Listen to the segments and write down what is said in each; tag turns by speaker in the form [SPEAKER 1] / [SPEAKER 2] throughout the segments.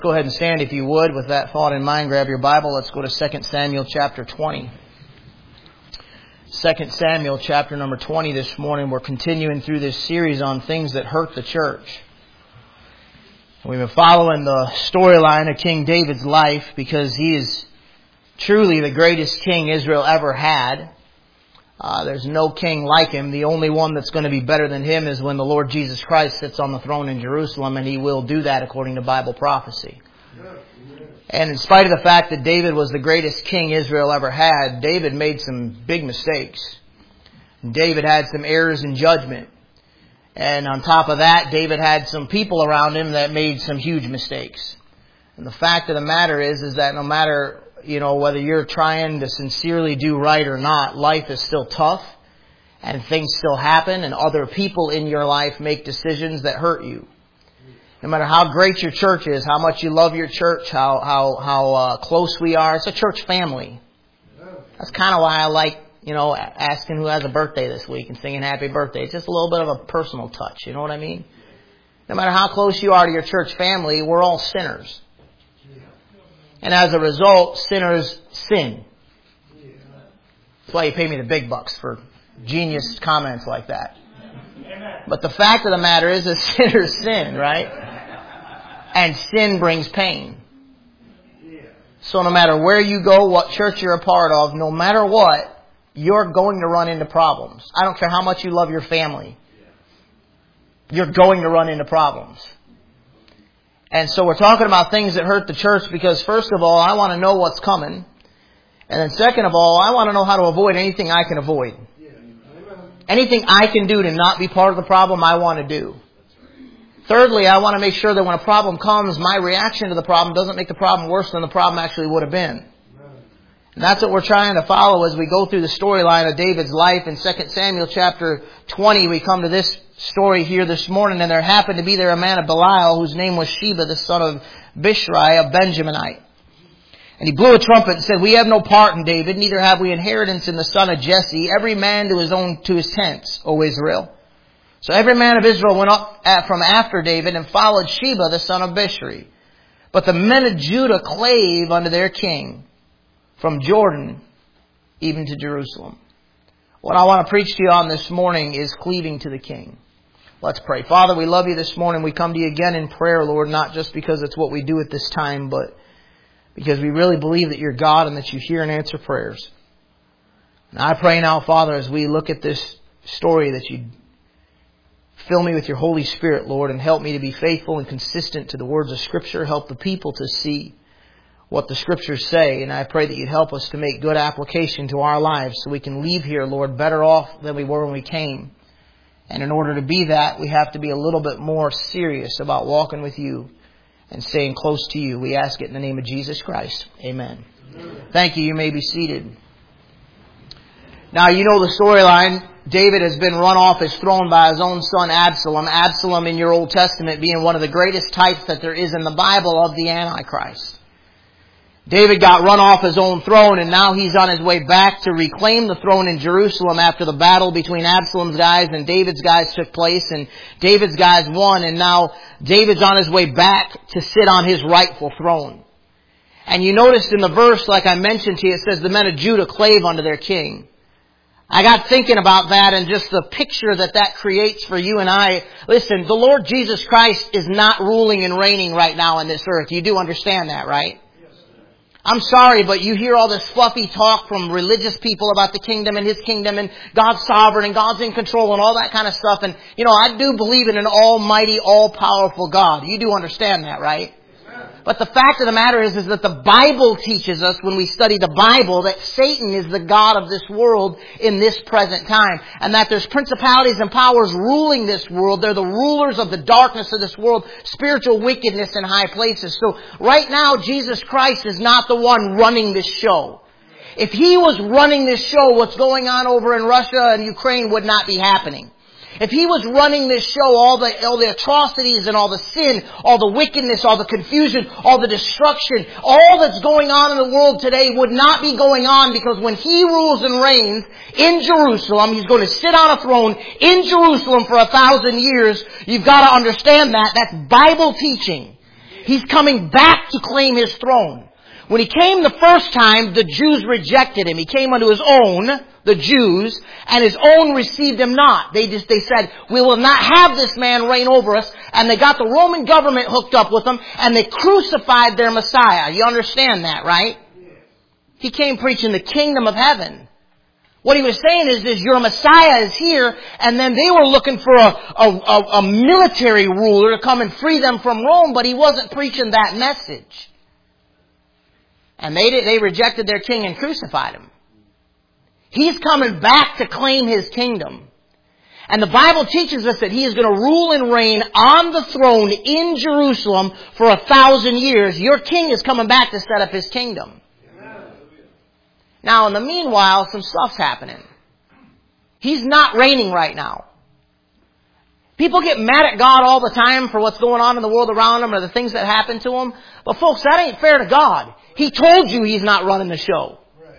[SPEAKER 1] Go ahead and stand if you would. With that thought in mind, grab your Bible. Let's go to 2 Samuel chapter 20. 2 Samuel chapter number 20 this morning. We're continuing through this series on things that hurt the church. We've been following the storyline of King David's life because he is truly the greatest king Israel ever had. There's no king like him. The only one that's going to be better than him is when the Lord Jesus Christ sits on the throne in Jerusalem, and He will do that according to Bible prophecy. And in spite of the fact that David was the greatest king Israel ever had, David made some big mistakes. David had some errors in judgment. And on top of that, David had some people around him that made some huge mistakes. And the fact of the matter is that no matter whether you're trying to sincerely do right or not, life is still tough and things still happen and other people in your life make decisions that hurt you. No matter how great your church is, how much you love your church, how close we are, it's a church family. That's kind of why I like, asking who has a birthday this week and singing happy birthday. It's just a little bit of a personal touch, you know what I mean? No matter how close you are to your church family, we're all sinners. And as a result, sinners sin. That's why you pay me the big bucks for genius comments like that. But the fact of the matter is that sinners sin, right? And sin brings pain. So no matter where you go, what church you're a part of, no matter what, you're going to run into problems. I don't care how much you love your family. You're going to run into problems. And so we're talking about things that hurt the church because first of all, I want to know what's coming. And then second of all, I want to know how to avoid anything I can avoid. Anything I can do to not be part of the problem, I want to do. Thirdly, I want to make sure that when a problem comes, my reaction to the problem doesn't make the problem worse than the problem actually would have been. And that's what we're trying to follow as we go through the storyline of David's life. In 2 Samuel chapter 20, we come to this story here this morning. And there happened to be there a man of Belial whose name was Sheba, the son of Bichri, a Benjaminite. And he blew a trumpet and said, "We have no part in David, neither have we inheritance in the son of Jesse. Every man to his tents, O Israel." So every man of Israel went up from after David and followed Sheba, the son of Bichri. But the men of Judah clave unto their king, from Jordan even to Jerusalem. What I want to preach to you on this morning is cleaving to the king. Let's pray. Father, we love you this morning. We come to you again in prayer, Lord, not just because it's what we do at this time, but because we really believe that you're God and that you hear and answer prayers. And I pray now, Father, as we look at this story, that you fill me with your Holy Spirit, Lord, and help me to be faithful and consistent to the words of Scripture. Help the people to see what the Scriptures say. And I pray that you'd help us to make good application to our lives so we can leave here, Lord, better off than we were when we came. And in order to be that, we have to be a little bit more serious about walking with you and staying close to you. We ask it in the name of Jesus Christ. Amen. Thank you. You may be seated. Now, you know the storyline. David has been run off his throne by his own son Absalom. Absalom in your Old Testament being one of the greatest types that there is in the Bible of the Antichrist. David got run off his own throne, and now he's on his way back to reclaim the throne in Jerusalem after the battle between Absalom's guys and David's guys took place, and David's guys won, and now David's on his way back to sit on his rightful throne. And you noticed in the verse, like I mentioned to you, it says the men of Judah clave unto their king. I got thinking about that and just the picture that creates for you and I. Listen, the Lord Jesus Christ is not ruling and reigning right now on this earth. You do understand that, right? I'm sorry, but you hear all this fluffy talk from religious people about the kingdom and His kingdom and God's sovereign and God's in control and all that kind of stuff. And, I do believe in an almighty, all-powerful God. You do understand that, right? But the fact of the matter is that the Bible teaches us when we study the Bible that Satan is the god of this world in this present time. And that there's principalities and powers ruling this world. They're the rulers of the darkness of this world, spiritual wickedness in high places. So right now, Jesus Christ is not the one running this show. If He was running this show, what's going on over in Russia and Ukraine would not be happening. If He was running this show, all the atrocities and all the sin, all the wickedness, all the confusion, all the destruction, all that's going on in the world today would not be going on, because when He rules and reigns in Jerusalem, He's going to sit on a throne in Jerusalem for 1,000 years. You've got to understand that. That's Bible teaching. He's coming back to claim His throne. When He came the first time, the Jews rejected Him. He came unto His own, the Jews, and His own received Him not. They said, we will not have this man reign over us. And they got the Roman government hooked up with them, and they crucified their Messiah. You understand that, right? He came preaching the kingdom of heaven. What He was saying is your Messiah is here, and then they were looking for a military ruler to come and free them from Rome, but He wasn't preaching that message. And they rejected their king and crucified Him. He's coming back to claim His kingdom. And the Bible teaches us that He is going to rule and reign on the throne in Jerusalem for 1,000 years. Your king is coming back to set up His kingdom. Amen. Now, in the meanwhile, some stuff's happening. He's not reigning right now. People get mad at God all the time for what's going on in the world around them or the things that happen to them. But folks, that ain't fair to God. He told you He's not running the show.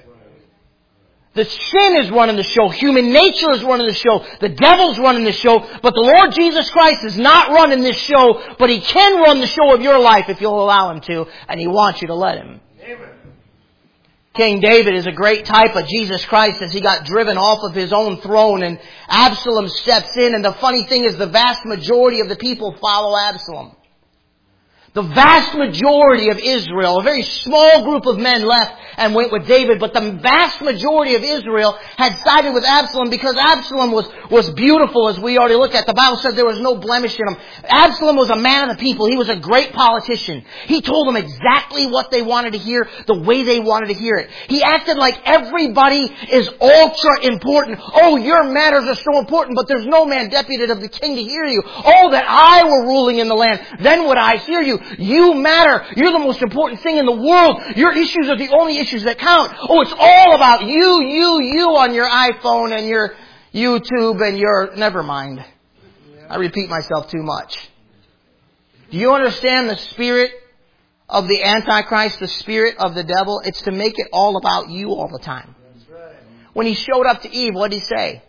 [SPEAKER 1] The sin is running the show. Human nature is running the show. The devil's running the show. But the Lord Jesus Christ is not running this show, but He can run the show of your life if you'll allow Him to, and He wants you to let Him. Amen. King David is a great type of Jesus Christ as he got driven off of his own throne, and Absalom steps in, and the funny thing is the vast majority of the people follow Absalom. The vast majority of Israel, a very small group of men left and went with David, but the vast majority of Israel had sided with Absalom because Absalom was beautiful, as we already looked at. The Bible said there was no blemish in him. Absalom was a man of the people. He was a great politician. He told them exactly what they wanted to hear, the way they wanted to hear it. He acted like everybody is ultra important. Oh, your matters are so important, but there's no man deputed of the king to hear you. Oh, that I were ruling in the land, then would I hear you. You matter. You're the most important thing in the world. Your issues are the only issues that count. Oh, it's all about you on your iPhone and your YouTube and your... Never mind. I repeat myself too much. Do you understand the spirit of the Antichrist, the spirit of the devil? It's to make it all about you all the time. When he showed up to Eve, what did he say?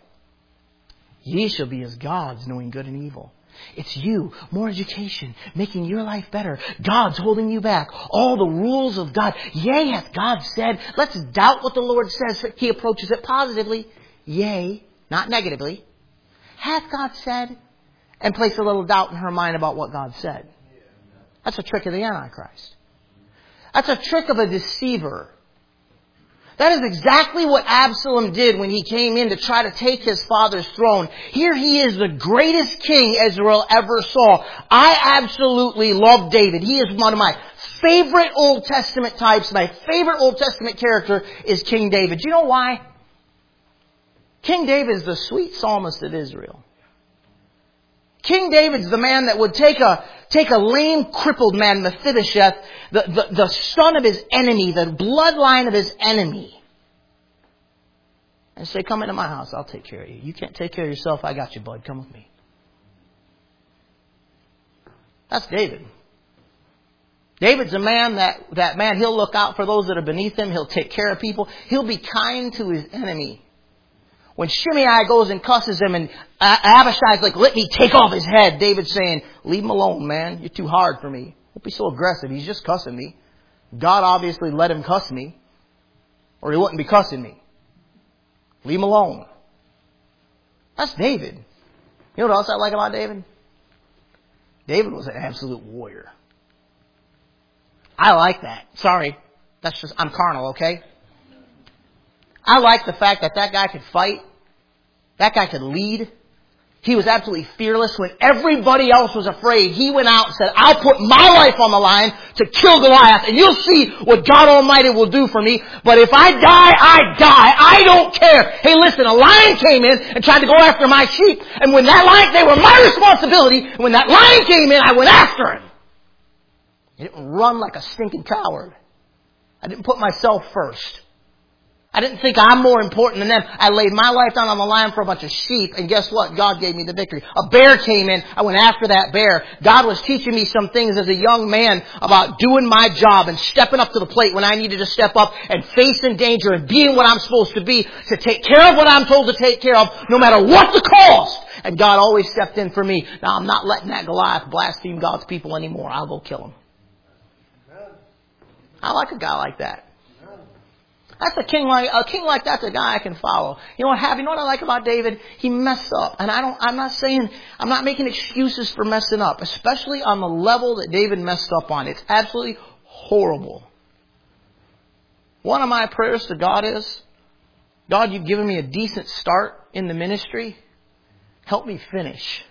[SPEAKER 1] Ye shall be as gods, knowing good and evil. It's you, more education, making your life better. God's holding you back. All the rules of God. Yea, hath God said. Let's doubt what the Lord says. He approaches it positively. Yea, not negatively. Hath God said? And place a little doubt in her mind about what God said. That's a trick of the Antichrist. That's a trick of a deceiver. That is exactly what Absalom did when he came in to try to take his father's throne. Here he is, the greatest king Israel ever saw. I absolutely love David. He is one of my favorite Old Testament types. My favorite Old Testament character is King David. Do you know why? King David is the sweet psalmist of Israel. King David's the man that would take a lame, crippled man, Mephibosheth, the son of his enemy, the bloodline of his enemy, and say, come into my house, I'll take care of you. You can't take care of yourself, I got you, bud. Come with me. That's David. David's a man that man, he'll look out for those that are beneath him. He'll take care of people. He'll be kind to his enemy. When Shimei goes and cusses him and Abishai's like, let me take off his head, David's saying, leave him alone, man. You're too hard for me. Don't be so aggressive. He's just cussing me. God obviously let him cuss me, or he wouldn't be cussing me. Leave him alone. That's David. You know what else I like about David? David was an absolute warrior. I like that. Sorry. I'm carnal, okay? I like the fact that guy could fight. That guy could lead. He was absolutely fearless. When everybody else was afraid, he went out and said, I'll put my life on the line to kill Goliath, and you'll see what God Almighty will do for me. But if I die, I die. I don't care. Hey, listen, a lion came in and tried to go after my sheep. And when that lion, they were my responsibility. And when that lion came in, I went after him. I didn't run like a stinking coward. I didn't put myself first. I didn't think I'm more important than them. I laid my life down on the line for a bunch of sheep, and guess what? God gave me the victory. A bear came in. I went after that bear. God was teaching me some things as a young man about doing my job and stepping up to the plate when I needed to step up and facing danger and being what I'm supposed to be, to take care of what I'm told to take care of, no matter what the cost. And God always stepped in for me. Now, I'm not letting that Goliath blaspheme God's people anymore. I'll go kill him. I like a guy like that. That's a king like that's a guy I can follow. You know what happened? You know what I like about David? He messed up. And I'm not making excuses for messing up, especially on the level that David messed up on. It's absolutely horrible. One of my prayers to God is, God, you've given me a decent start in the ministry. Help me finish.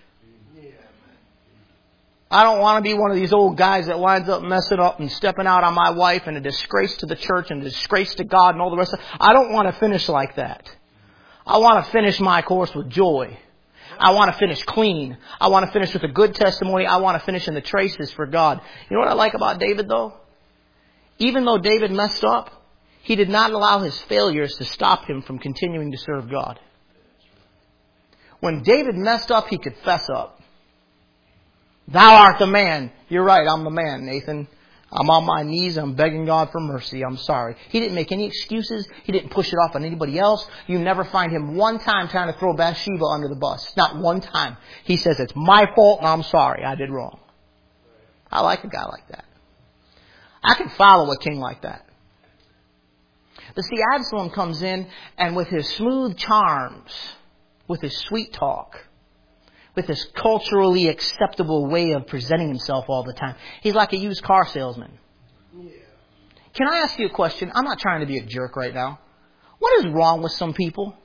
[SPEAKER 1] I don't want to be one of these old guys that winds up messing up and stepping out on my wife and a disgrace to the church and a disgrace to God and all the rest of it. I don't want to finish like that. I want to finish my course with joy. I want to finish clean. I want to finish with a good testimony. I want to finish in the traces for God. You know what I like about David, though? Even though David messed up, he did not allow his failures to stop him from continuing to serve God. When David messed up, he could fess up. Thou art the man. You're right, I'm the man, Nathan. I'm on my knees. I'm begging God for mercy. I'm sorry. He didn't make any excuses. He didn't push it off on anybody else. You never find him one time trying to throw Bathsheba under the bus. Not one time. He says, it's my fault and I'm sorry. I did wrong. I like a guy like that. I can follow a king like that. But see, Absalom comes in and with his smooth charms, with his sweet talk, with his culturally acceptable way of presenting himself all the time. He's like a used car salesman. Yeah. Can I ask you a question? I'm not trying to be a jerk right now. What is wrong with some people?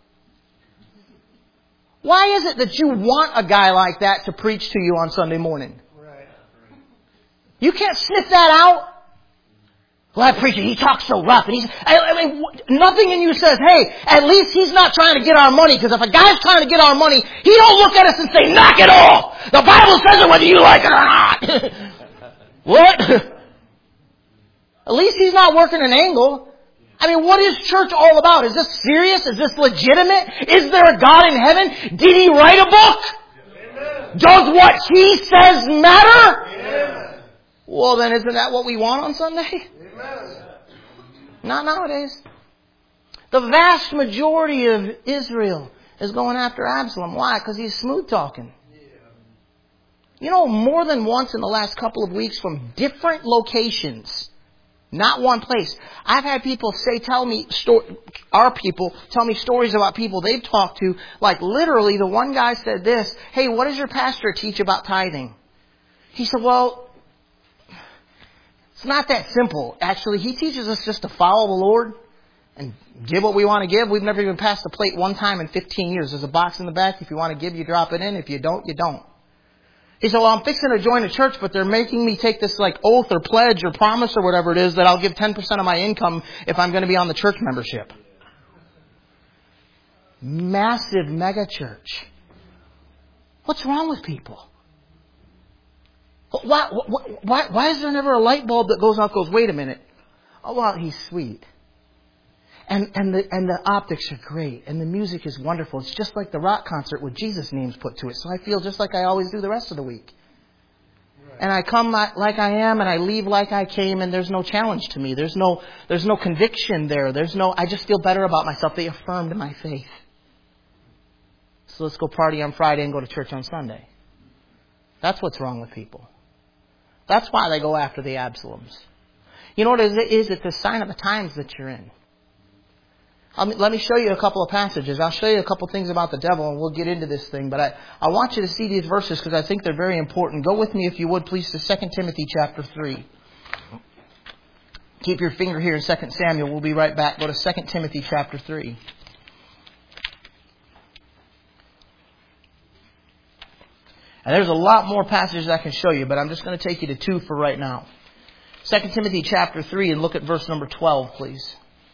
[SPEAKER 1] Why is it that you want a guy like that to preach to you on Sunday morning? Right. You can't sniff that out? Well, that preacher, he talks so rough. And nothing in you says, hey, at least he's not trying to get our money. Because if a guy's trying to get our money, he don't look at us and say, knock it off. The Bible says it whether you like it or not. What? At least he's not working an angle. I mean, what is church all about? Is this serious? Is this legitimate? Is there a God in heaven? Did he write a book? Amen. Does what he says matter? Amen. Well, then isn't that what we want on Sunday? Not nowadays. The vast majority of Israel is going after Absalom. Why? Because he's smooth talking. You know, more than once in the last couple of weeks from different locations, not one place. I've had people tell me stories about people they've talked to. Like literally, the one guy said this, hey, what does your pastor teach about tithing? He said, well, it's not that simple. Actually, he teaches us just to follow the Lord and give what we want to give. We've never even passed the plate one time in 15 years. There's a box in the back. If you want to give, you drop it in. If you don't, you don't. He said, well, I'm fixing to join a church, but they're making me take this like oath or pledge or promise or whatever it is that I'll give 10% of my income if I'm going to be on the church membership. Massive mega church. What's wrong with people? Why is there never a light bulb that goes off? Goes, wait a minute. Oh, well, he's sweet, and the optics are great, and the music is wonderful. It's just like the rock concert with Jesus names put to it. So I feel just like I always do the rest of the week. Right. And I come like I am, and I leave like I came, and there's no challenge to me. There's no conviction there. I just feel better about myself. They affirmed my faith. So let's go party on Friday and go to church on Sunday. That's what's wrong with people. That's why they go after the Absaloms. You know what it is? It's a sign of the times that you're in. Let me show you a couple of passages. I'll show you a couple of things about the devil and we'll get into this thing. But I want you to see these verses because I think they're very important. Go with me, if you would, please, to 2 Timothy chapter 3. Keep your finger here in 2 Samuel. We'll be right back. Go to 2 Timothy chapter 3. And there's a lot more passages I can show you, but I'm just going to take you to 2 for right now. 2 Timothy chapter 3 and look at verse number 12, please.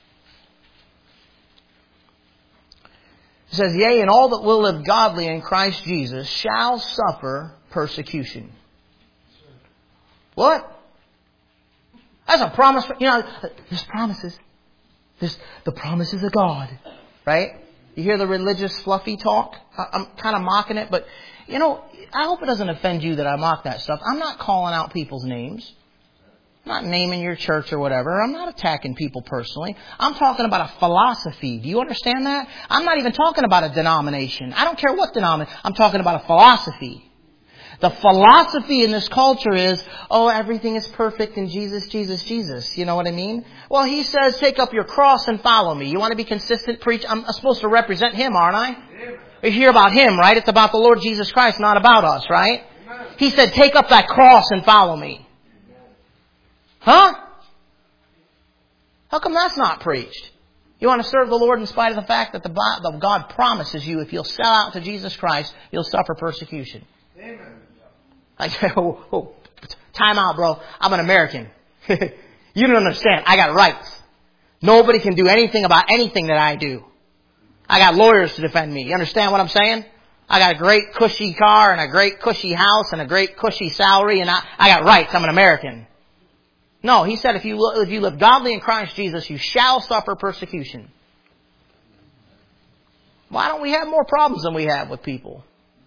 [SPEAKER 1] It says, yea, and all that will live godly in Christ Jesus shall suffer persecution. What? That's a promise. You know, there's promises. There's the promises of God. Right? You hear the religious fluffy talk? I'm kind of mocking it, but, you know, I hope it doesn't offend you that I mock that stuff. I'm not calling out people's names. I'm not naming your church or whatever. I'm not attacking people personally. I'm talking about a philosophy. Do you understand that? I'm not even talking about a denomination. I don't care what denomination. I'm talking about a philosophy. The philosophy in this culture is, oh, everything is perfect in Jesus, Jesus, Jesus. You know what I mean? Well, He says, take up your cross and follow me. You want to be consistent, preach? I'm supposed to represent Him, aren't I? You hear about Him, right? It's about the Lord Jesus Christ, not about us, right? He said, take up that cross and follow me. Huh? How come that's not preached? You want to serve the Lord in spite of the fact that the God promises you if you'll sell out to Jesus Christ, you'll suffer persecution. Amen. I say, time out, bro. I'm an American. You don't understand. I got rights. Nobody can do anything about anything that I do. I got lawyers to defend me. You understand what I'm saying? I got a great cushy car and a great cushy house and a great cushy salary, and I got rights. I'm an American. No, He said if you live godly in Christ Jesus, you shall suffer persecution. Why don't we have more problems than we have with people?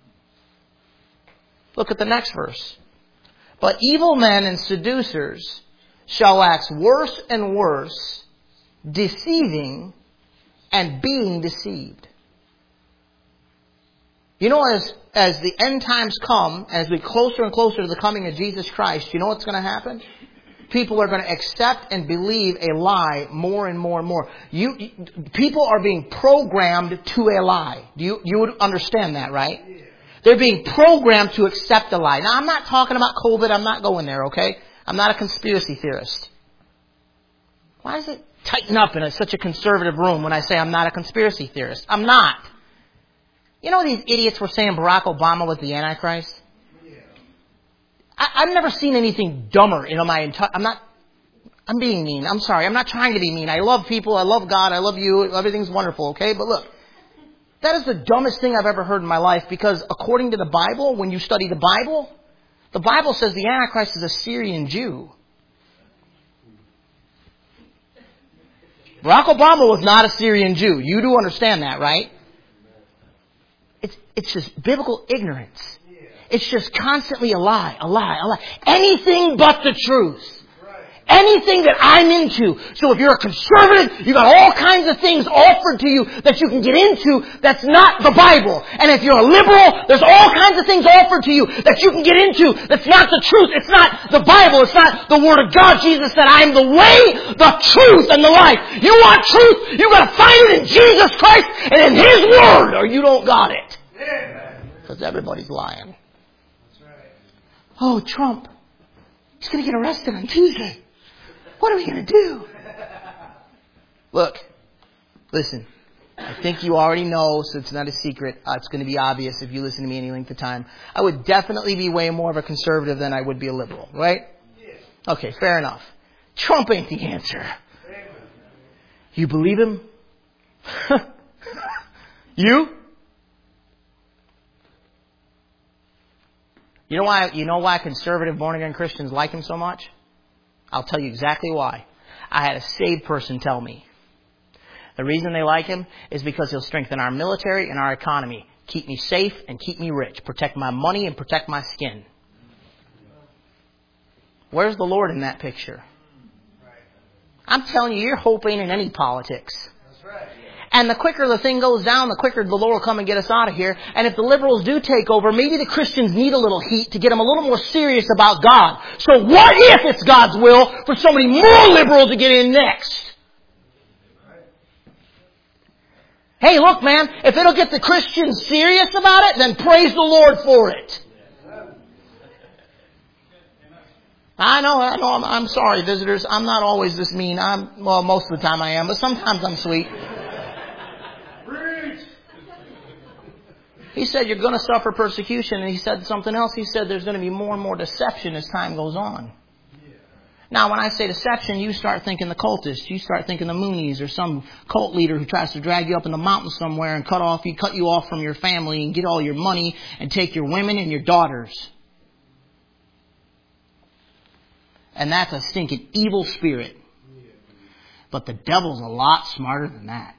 [SPEAKER 1] Look at the next verse. But evil men and seducers shall wax worse and worse, deceiving and being deceived. You know, as the end times come, as we get closer and closer to the coming of Jesus Christ, you know what's going to happen? People are going to accept and believe a lie more and more and more. People are being programmed to a lie. You would understand that, right? They're being programmed to accept a lie. Now, I'm not talking about COVID. I'm not going there, okay? I'm not a conspiracy theorist. Why does it tighten up in such a conservative room when I say I'm not a conspiracy theorist? I'm not. You know these idiots were saying Barack Obama was the Antichrist? I've never seen anything dumber in my entire... I'm being mean. I'm sorry. I'm not trying to be mean. I love people. I love God. I love you. Everything's wonderful, okay? But look, that is the dumbest thing I've ever heard in my life, because according to the Bible, when you study the Bible says the Antichrist is a Syrian Jew. Barack Obama was not a Syrian Jew. You do understand that, right? It's just biblical ignorance. It's just constantly a lie, a lie, a lie. Anything but the truth. Anything that I'm into. So if you're a conservative, you got all kinds of things offered to you that you can get into that's not the Bible. And if you're a liberal, there's all kinds of things offered to you that you can get into that's not the truth. It's not the Bible. It's not the Word of God. Jesus said, I am the way, the truth, and the life. You want truth? You got to find it in Jesus Christ and in His Word, or you don't got it. Because everybody's lying. Oh, Trump. He's going to get arrested on Tuesday. What are we going to do? Look, listen. I think you already know, so it's not a secret. It's going to be obvious if you listen to me any length of time. I would definitely be way more of a conservative than I would be a liberal, right? Okay, fair enough. Trump ain't the answer. You believe him? You? You know why conservative born-again Christians like him so much? I'll tell you exactly why. I had a saved person tell me. The reason they like him is because he'll strengthen our military and our economy, keep me safe and keep me rich, protect my money and protect my skin. Where's the Lord in that picture? I'm telling you, your hope ain't in any politics. And the quicker the thing goes down, the quicker the Lord will come and get us out of here. And if the liberals do take over, maybe the Christians need a little heat to get them a little more serious about God. So what if it's God's will for somebody more liberal to get in next? Hey, look, man, if it'll get the Christians serious about it, then praise the Lord for it. I know, I'm sorry, visitors. I'm not always this mean. Most of the time I am, but sometimes I'm sweet. He said you're going to suffer persecution, and he said something else. He said there's going to be more and more deception as time goes on. Now, when I say deception, you start thinking the cultists. You start thinking the Moonies or some cult leader who tries to drag you up in the mountains somewhere and cut you off from your family and get all your money and take your women and your daughters. And that's a stinking evil spirit. But the devil's a lot smarter than that.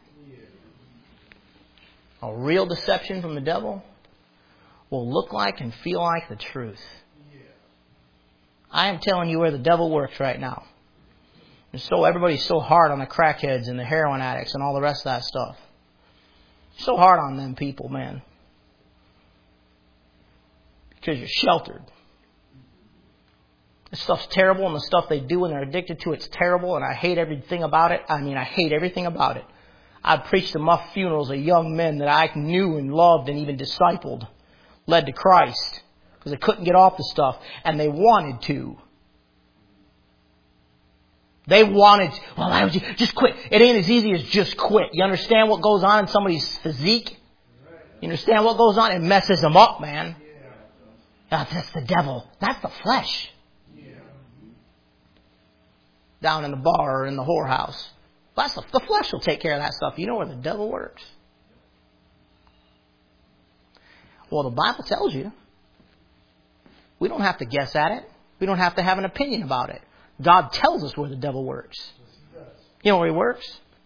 [SPEAKER 1] A real deception from the devil will look like and feel like the truth. I am telling you where the devil works right now. And so everybody's so hard on the crackheads and the heroin addicts and all the rest of that stuff. So hard on them people, man. Because you're sheltered. This stuff's terrible, and the stuff they do when they're addicted to it's terrible, and I hate everything about it. I hate everything about it. I preached at my funerals of young men that I knew and loved and even discipled, led to Christ, because they couldn't get off the stuff, and they wanted to. They wanted to. Well, why would you just quit? It ain't as easy as just quit. You understand what goes on in somebody's physique? You understand what goes on? It messes them up, man. That's the devil. That's the flesh. Down in the bar or in the whorehouse. The flesh will take care of that stuff. You know where the devil works? Well, the Bible tells you. We don't have to guess at it. We don't have to have an opinion about it. God tells us where the devil works. You know where he works?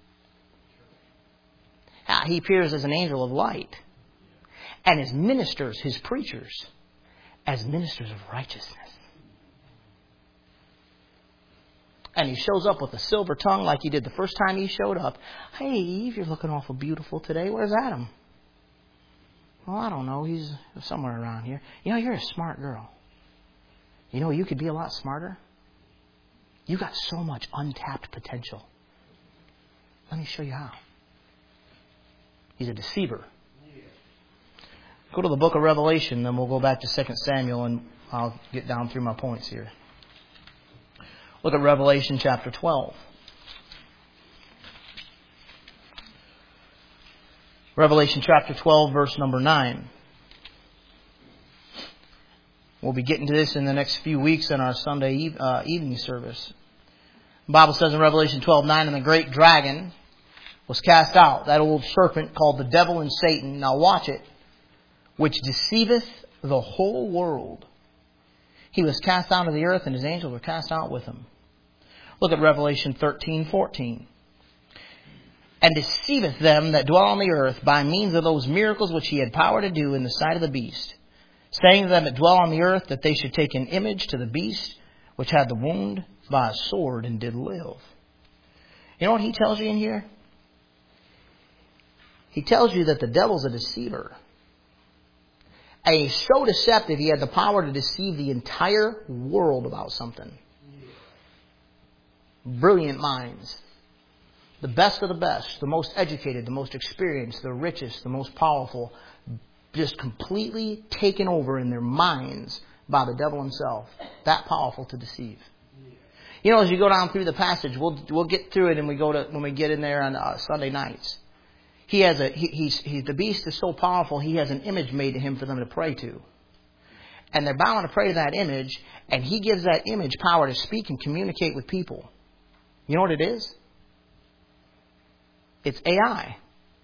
[SPEAKER 1] He appears as an angel of light. And his ministers, his preachers, as ministers of righteousness. And he shows up with a silver tongue like he did the first time he showed up. Hey, Eve, you're looking awful beautiful today. Where's Adam? Well, I don't know. He's somewhere around here. You know, you're a smart girl. You know, you could be a lot smarter. You got so much untapped potential. Let me show you how. He's a deceiver. Go to the book of Revelation, then we'll go back to 2 Samuel, and I'll get down through my points here. Look at Revelation chapter 12. Revelation chapter 12, verse number 9. We'll be getting to this in the next few weeks in our Sunday evening service. The Bible says in Revelation 12:9, and the great dragon was cast out, that old serpent called the devil and Satan. Now watch it. Which deceiveth the whole world. He was cast out of the earth, and his angels were cast out with him. Look at Revelation 13:14. And deceiveth them that dwell on the earth by means of those miracles which he had power to do in the sight of the beast, saying to them that dwell on the earth that they should take an image to the beast which had the wound by a sword and did live. You know what he tells you in here? He tells you that the devil's a deceiver. And he's so deceptive, he had the power to deceive the entire world about something. Brilliant minds. The best of the best. The most educated, the most experienced, the richest, the most powerful. Just completely taken over in their minds by the devil himself. That powerful to deceive. You know, as you go down through the passage, we'll get through it and when we get in there on Sunday nights. The beast is so powerful, he has an image made to him for them to pray to. And they're bound to pray to that image, and he gives that image power to speak and communicate with people. You know what it is? It's AI.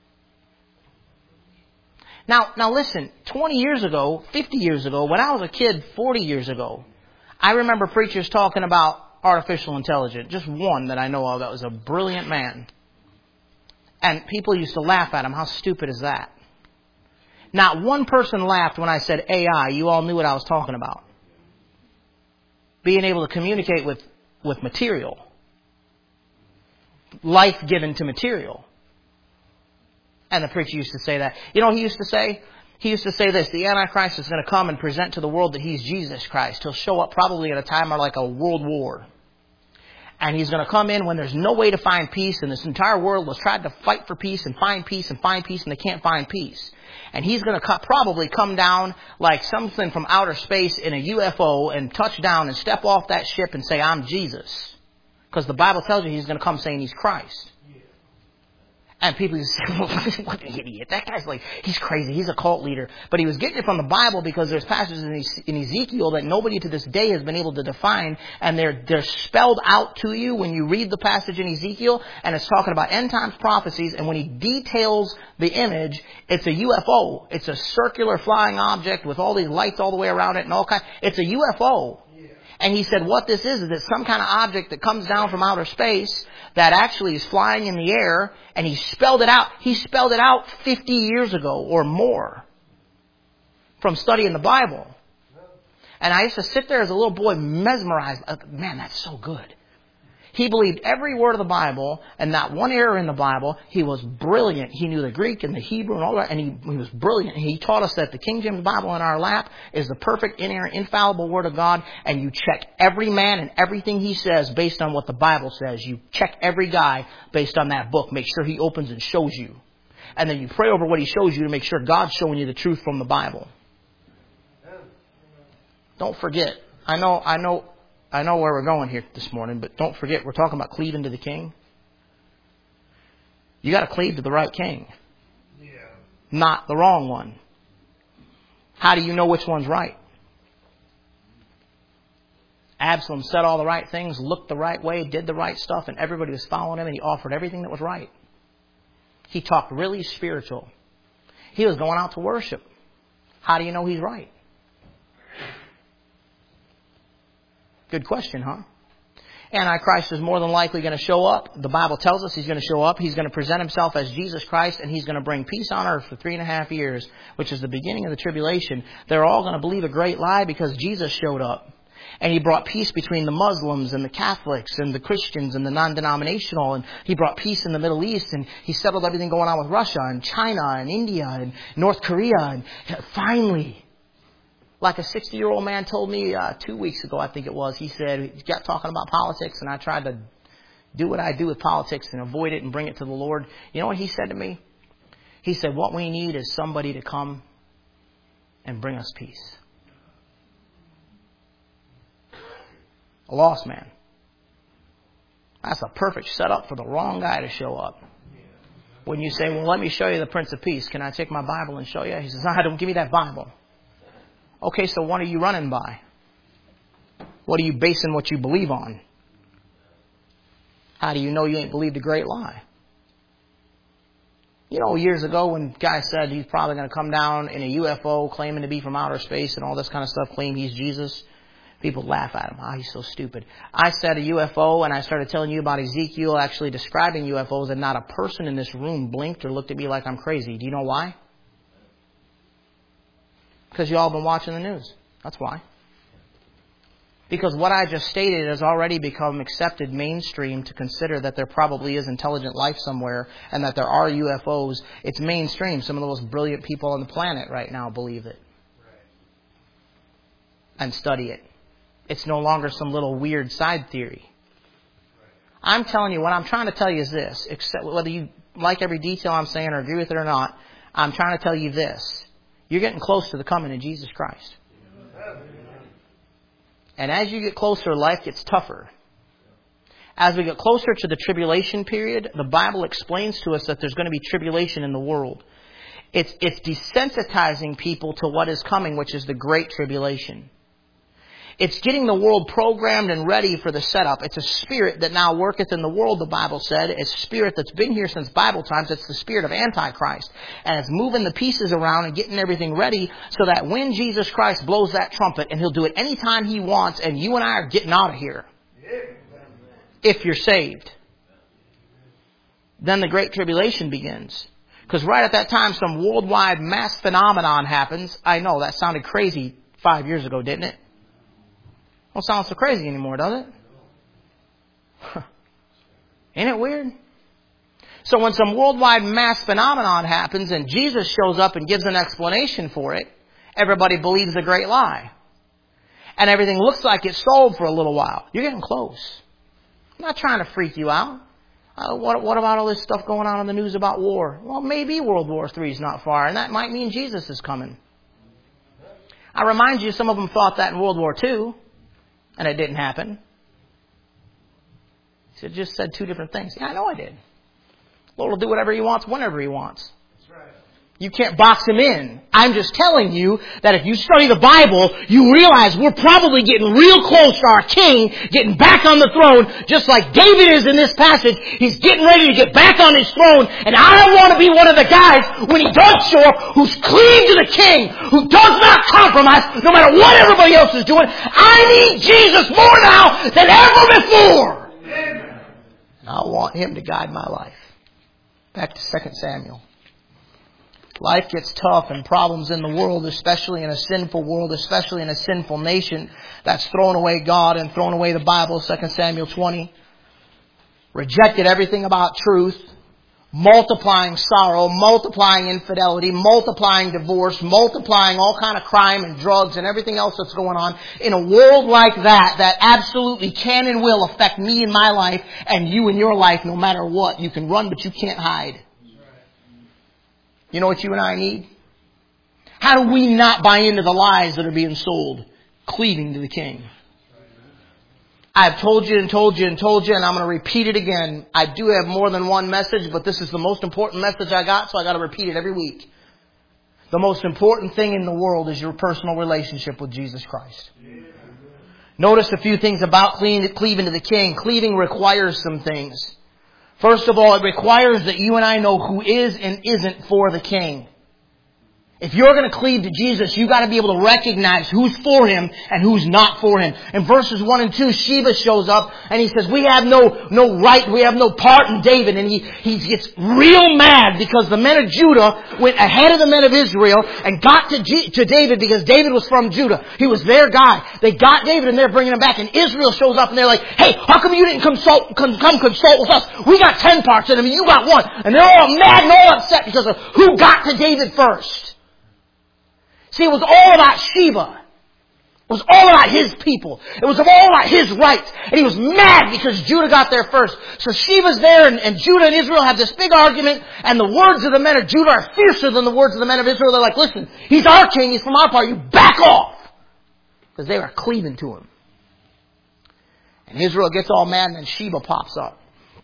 [SPEAKER 1] Now listen, 20 years ago, 50 years ago, when I was a kid, 40 years ago, I remember preachers talking about artificial intelligence. Just one that I know of that was a brilliant man. And people used to laugh at him. How stupid is that? Not one person laughed when I said AI. You all knew what I was talking about. Being able to communicate with material. Life given to material. And the preacher used to say that. You know what he used to say? He used to say this. The Antichrist is going to come and present to the world that he's Jesus Christ. He'll show up probably at a time of like a world war. And he's going to come in when there's no way to find peace. And this entire world has tried to fight for peace and find peace and find peace. And they can't find peace. And he's going to probably come down like something from outer space in a UFO and touch down and step off that ship and say, I'm Jesus. Because the Bible tells you he's going to come saying he's Christ. And people used to say, what an idiot. That guy's like, he's crazy. He's a cult leader. But he was getting it from the Bible because there's passages in Ezekiel that nobody to this day has been able to define. And they're spelled out to you when you read the passage in Ezekiel. And it's talking about end times prophecies. And when he details the image, it's a UFO. It's a circular flying object with all these lights all the way around it and all kinds. It's a UFO. And he said what this is it's some kind of object that comes down from outer space that actually is flying in the air, and he spelled it out. He spelled it out 50 years ago or more from studying the Bible. And I used to sit there as a little boy mesmerized. Man, that's so good. He believed every word of the Bible and not one error in the Bible. He was brilliant. He knew the Greek and the Hebrew and all that, and he was brilliant. He taught us that the King James Bible in our lap is the perfect, inerrant, infallible Word of God, and you check every man and everything he says based on what the Bible says. You check every guy based on that book. Make sure he opens and shows you. And then you pray over what he shows you to make sure God's showing you the truth from the Bible. Don't forget. I know where we're going here this morning, but don't forget, we're talking about cleaving to the King. You got to cleave to the right king, not the wrong one. How do you know which one's right? Absalom said all the right things, looked the right way, did the right stuff, and everybody was following him, and he offered everything that was right. He talked really spiritual. He was going out to worship. How do you know he's right? Good question, huh? Antichrist is more than likely going to show up. The Bible tells us he's going to show up. He's going to present himself as Jesus Christ, and he's going to bring peace on earth for 3.5 years, which is the beginning of the tribulation. They're all going to believe a great lie because Jesus showed up. And he brought peace between the Muslims and the Catholics and the Christians and the non-denominational. And he brought peace in the Middle East. And he settled everything going on with Russia and China and India and North Korea. And finally, like a 60-year-old man told me 2 weeks ago, I think it was, he said, he got talking about politics, and I tried to do what I do with politics and avoid it and bring it to the Lord. You know what he said to me? He said, what we need is somebody to come and bring us peace. A lost man. That's a perfect setup for the wrong guy to show up. When you say, well, let me show you the Prince of Peace. Can I take my Bible and show you? He says, don't give me that Bible. Okay, so what are you running by? What are you basing what you believe on? How do you know you ain't believed a great lie? You know, years ago when guy said he's probably going to come down in a UFO claiming to be from outer space and all this kind of stuff, claim he's Jesus, people laugh at him. He's so stupid. I said a UFO, and I started telling you about Ezekiel actually describing UFOs, and not a person in this room blinked or looked at me like I'm crazy. Do you know why? Because you all been watching the news. That's why. Because what I just stated has already become accepted mainstream to consider that there probably is intelligent life somewhere and that there are UFOs. It's mainstream. Some of the most brilliant people on the planet right now believe it. And study it. It's no longer some little weird side theory. I'm telling you, what I'm trying to tell you is this. Except whether you like every detail I'm saying or agree with it or not, I'm trying to tell you this. You're getting close to the coming of Jesus Christ. And as you get closer, life gets tougher. As we get closer to the tribulation period, the Bible explains to us that there's going to be tribulation in the world. It's desensitizing people to what is coming, which is the Great Tribulation. It's getting the world programmed and ready for the setup. It's a spirit that now worketh in the world, the Bible said. It's a spirit that's been here since Bible times. It's the spirit of Antichrist. And it's moving the pieces around and getting everything ready so that when Jesus Christ blows that trumpet, and He'll do it anytime He wants, and you and I are getting out of here. If you're saved. Then the Great Tribulation begins. Because right at that time, some worldwide mass phenomenon happens. I know, that sounded crazy 5 years ago, didn't it? Don't sound so crazy anymore, does it? Ain't it weird? So when some worldwide mass phenomenon happens and Jesus shows up and gives an explanation for it, everybody believes a great lie. And everything looks like it's solved for a little while. You're getting close. I'm not trying to freak you out. What about all this stuff going on in the news about war? Well, maybe World War III is not far, and that might mean Jesus is coming. I remind you, some of them thought that in World War II. And it didn't happen. He just said two different things. Yeah, I know I did. Lord will do whatever He wants, whenever He wants. That's right. You can't box Him in. I'm just telling you that if you study the Bible, you realize we're probably getting real close to our King getting back on the throne, just like David is in this passage. He's getting ready to get back on his throne, and I want to be one of the guys, when He does show up, who's clean to the King, who does not compromise, no matter what everybody else is doing. I need Jesus more now than ever before. Amen. And I want Him to guide my life. Back to 2 Samuel. Life gets tough and problems in the world, especially in a sinful world, especially in a sinful nation that's thrown away God and thrown away the Bible, 2 Samuel 20. rejected everything about truth, multiplying sorrow, multiplying infidelity, multiplying divorce, multiplying all kind of crime and drugs and everything else that's going on. In a world like that absolutely can and will affect me and my life and you and your life no matter what. You can run, but you can't hide. You know what you and I need? How do we not buy into the lies that are being sold? Cleaving to the King. I've told you and told you and told you, and I'm going to repeat it again. I do have more than one message, but this is the most important message I got, so I got to repeat it every week. The most important thing in the world is your personal relationship with Jesus Christ. Notice a few things about cleaving to the King. Cleaving requires some things. First of all, it requires that you and I know who is and isn't for the King. If you're going to cleave to Jesus, you've got to be able to recognize who's for Him and who's not for Him. In verses 1 and 2, Sheba shows up and he says, we have no right, we have no part in David. And he gets real mad because the men of Judah went ahead of the men of Israel and got to David because David was from Judah. He was their guy. They got David and they're bringing him back. And Israel shows up and they're like, hey, how come you didn't come consult with us? We got 10 parts in him and you got 1. And they're all mad and all upset because of who got to David first. See, it was all about Sheba. It was all about his people. It was all about his rights. And he was mad because Judah got there first. So Sheba's there and Judah and Israel have this big argument. And the words of the men of Judah are fiercer than the words of the men of Israel. They're like, listen, he's our king. He's from our part. You back off. Because they were cleaving to him. And Israel gets all mad and then Sheba pops up.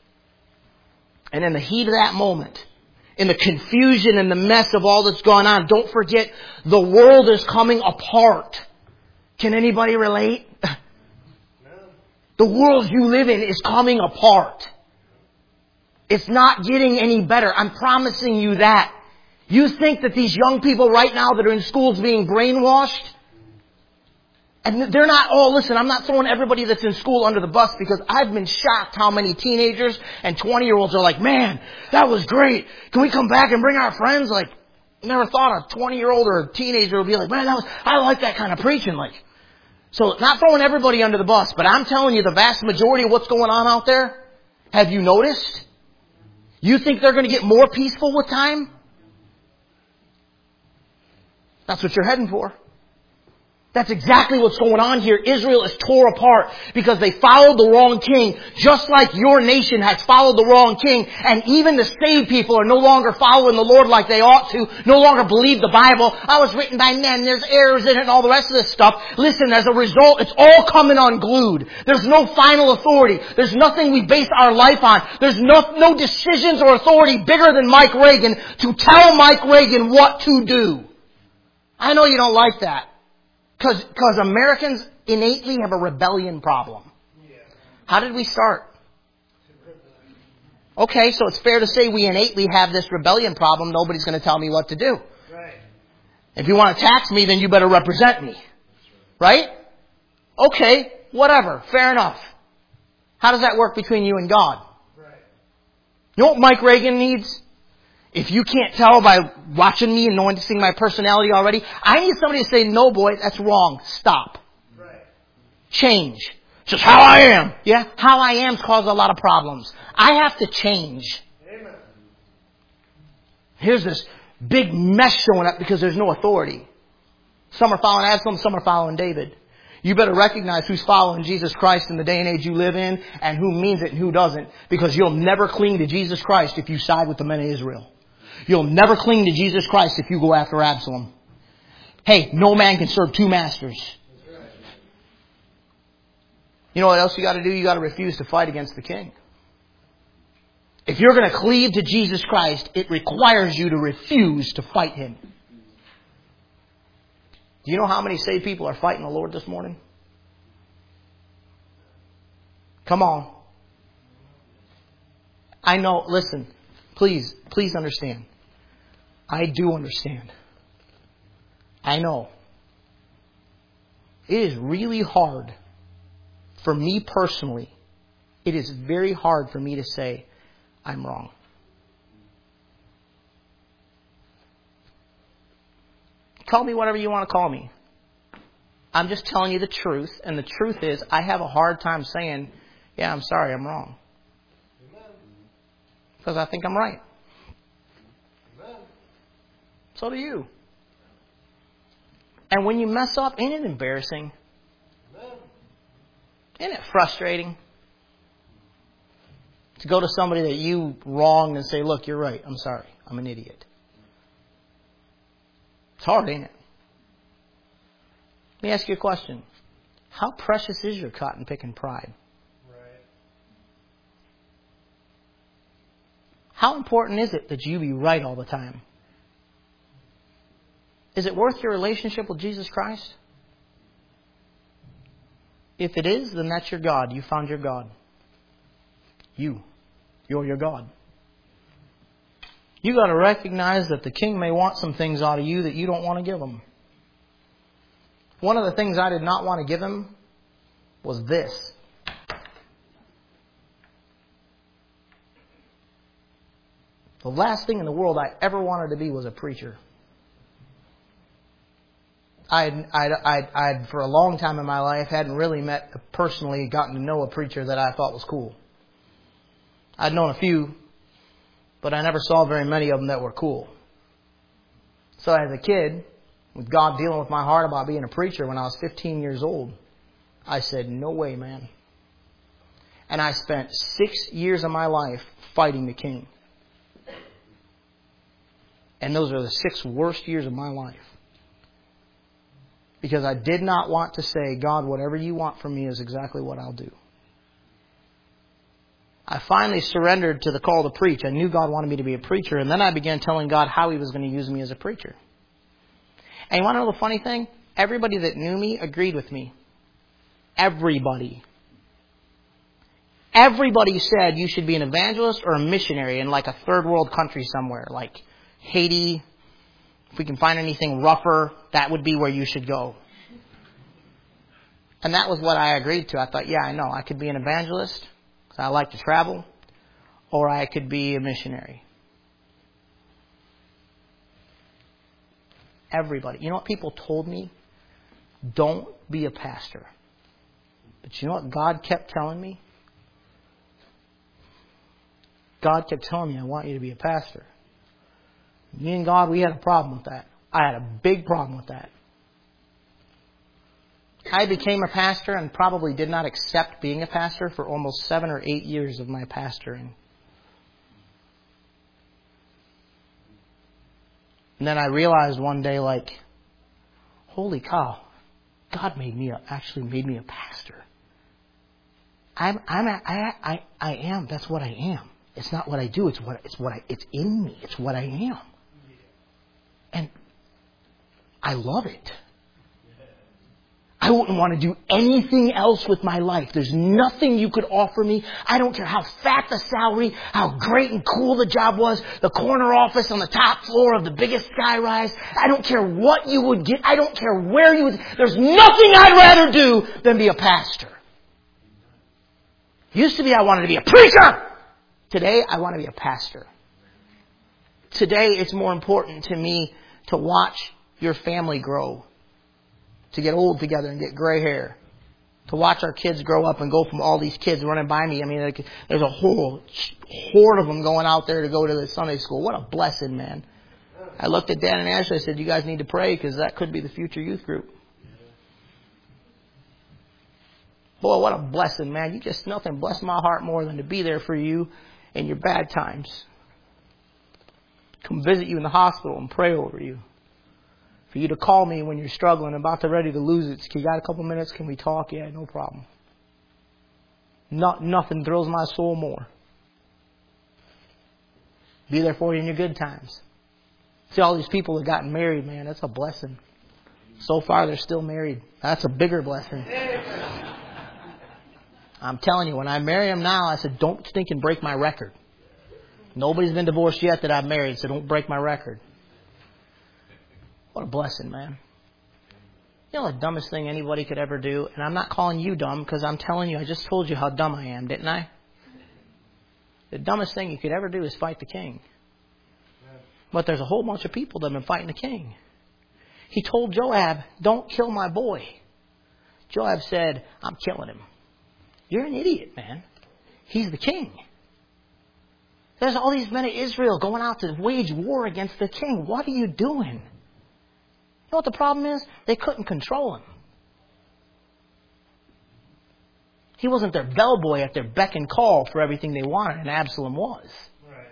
[SPEAKER 1] And in the heat of that moment, in the confusion and the mess of all that's going on, don't forget, the world is coming apart. Can anybody relate? The world you live in is coming apart. It's not getting any better. I'm promising you that. You think that these young people right now that are in schools being brainwashed, and they're not all, listen, I'm not throwing everybody that's in school under the bus because I've been shocked how many teenagers and 20-year-olds are like, man, that was great. Can we come back and bring our friends? Like, never thought a 20-year-old or a teenager would be like, man, I like that kind of preaching. Like, so not throwing everybody under the bus, but I'm telling you the vast majority of what's going on out there, have you noticed? You think they're going to get more peaceful with time? That's what you're heading for. That's exactly what's going on here. Israel is tore apart because they followed the wrong king, just like your nation has followed the wrong king. And even the saved people are no longer following the Lord like they ought to, no longer believe the Bible. I was written by men, there's errors in it and all the rest of this stuff. Listen, as a result, it's all coming unglued. There's no final authority. There's nothing we base our life on. There's no decisions or authority bigger than Mike Reagan to tell Mike Reagan what to do. I know you don't like that. Because Americans innately have a rebellion problem. How did we start? Okay, so it's fair to say we innately have this rebellion problem. Nobody's going to tell me what to do. If you want to tax me, then you better represent me. Right? Okay, whatever. Fair enough. How does that work between you and God? You know what Mike Reagan needs? If you can't tell by watching me and noticing my personality already, I need somebody to say, no, boy, that's wrong. Stop. Change. It's just how I am. Yeah, how I am's caused a lot of problems. I have to change. Amen. Here's this big mess showing up because there's no authority. Some are following Absalom, some are following David. You better recognize who's following Jesus Christ in the day and age you live in and who means it and who doesn't, because you'll never cling to Jesus Christ if you side with the men of Israel. You'll never cling to Jesus Christ if you go after Absalom. Hey, no man can serve 2 masters. You know what else you got to do? You got to refuse to fight against the king. If you're going to cleave to Jesus Christ, it requires you to refuse to fight Him. Do you know how many saved people are fighting the Lord this morning? Come on. I know, listen, please understand. I do understand. I know. It is really hard for me personally. It is very hard for me to say, I'm wrong. Call me whatever you want to call me. I'm just telling you the truth. And the truth is, I have a hard time saying, yeah, I'm sorry, I'm wrong. Because I think I'm right. So do you. And when you mess up, ain't it embarrassing? Isn't it frustrating? To go to somebody that you wronged and say, look, you're right. I'm sorry. I'm an idiot. It's hard, ain't it? Let me ask you a question. How precious is your cotton picking pride? Right. How important is it that you be right all the time? Is it worth your relationship with Jesus Christ? If it is, then that's your God. You found your God. You're your God. You got to recognize that the King may want some things out of you that you don't want to give him. One of the things I did not want to give him was this. The last thing in the world I ever wanted to be was a preacher. I'd for a long time in my life hadn't really personally gotten to know a preacher that I thought was cool. I'd known a few, but I never saw very many of them that were cool. So as a kid, with God dealing with my heart about being a preacher when I was 15 years old, I said, no way, man. And I spent 6 years of my life fighting the King. And those are the 6 worst years of my life. Because I did not want to say, God, whatever you want from me is exactly what I'll do. I finally surrendered to the call to preach. I knew God wanted me to be a preacher. And then I began telling God how He was going to use me as a preacher. And you want to know the funny thing? Everybody that knew me agreed with me. Everybody. Everybody said you should be an evangelist or a missionary in like a third world country somewhere. Like Haiti. If we can find anything rougher, that would be where you should go. And that was what I agreed to. I thought, yeah, I know. I could be an evangelist, because I like to travel, or I could be a missionary. Everybody. You know what people told me? Don't be a pastor. But you know what God kept telling me? God kept telling me, I want you to be a pastor. Me and God, we had a problem with that. I had a big problem with that. I became a pastor and probably did not accept being a pastor for almost 7 or 8 years of my pastoring. And then I realized one day, like, holy cow, God actually made me a pastor. I am. That's what I am. It's not what I do. It's in me. It's what I am. And I love it. I wouldn't want to do anything else with my life. There's nothing you could offer me. I don't care how fat the salary, how great and cool the job was, the corner office on the top floor of the biggest skyrise. I don't care what you would get. I don't care where you would. There's nothing I'd rather do than be a pastor. Used to be I wanted to be a preacher. Today I want to be a pastor. Today it's more important to me to watch your family grow. To get old together and get gray hair. To watch our kids grow up and go from all these kids running by me. I mean, there's a whole horde of them going out there to go to the Sunday school. What a blessing, man. I looked at Dan and Ashley. I said, you guys need to pray because that could be the future youth group. Boy, what a blessing, man. Nothing blessed my heart more than to be there for you in your bad times. Come visit you in the hospital and pray over you. For you to call me when you're struggling, about to ready to lose it. You got a couple minutes? Can we talk? Yeah, no problem. Nothing thrills my soul more. Be there for you in your good times. See all these people that gotten married, man, that's a blessing. So far they're still married. That's a bigger blessing. I'm telling you, when I marry him now, I said, don't stink and break my record. Nobody's been divorced yet that I've married, so don't break my record. What a blessing, man. You know the dumbest thing anybody could ever do? And I'm not calling you dumb because I'm telling you, I just told you how dumb I am, didn't I? The dumbest thing you could ever do is fight the king. But there's a whole bunch of people that have been fighting the king. He told Joab, don't kill my boy. Joab said, I'm killing him. You're an idiot, man. He's the king. There's all these men of Israel going out to wage war against the king. What are you doing? You know what the problem is? They couldn't control him. He wasn't their bellboy at their beck and call for everything they wanted, and Absalom was. Right.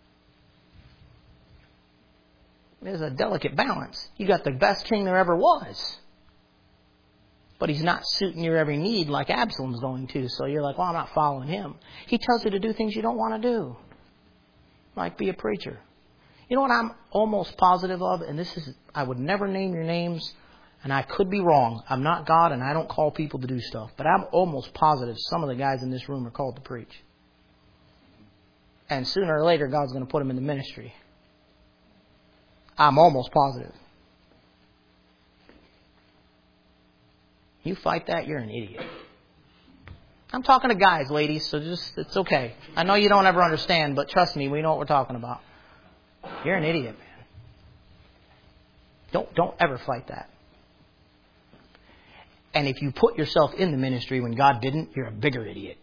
[SPEAKER 1] There's a delicate balance. You got the best king there ever was. But he's not suiting your every need like Absalom's going to. So you're like, well, I'm not following him. He tells you to do things you don't want to do. Like be a preacher. You know what I'm almost positive of? And this is, I would never name your names, and I could be wrong. I'm not God, and I don't call people to do stuff. But I'm almost positive some of the guys in this room are called to preach. And sooner or later, God's going to put them in the ministry. I'm almost positive. You fight that, you're an idiot. I'm talking to guys, ladies, so it's okay. I know you don't ever understand, but trust me, we know what we're talking about. You're an idiot, man. Don't ever fight that. And if you put yourself in the ministry when God didn't, you're a bigger idiot.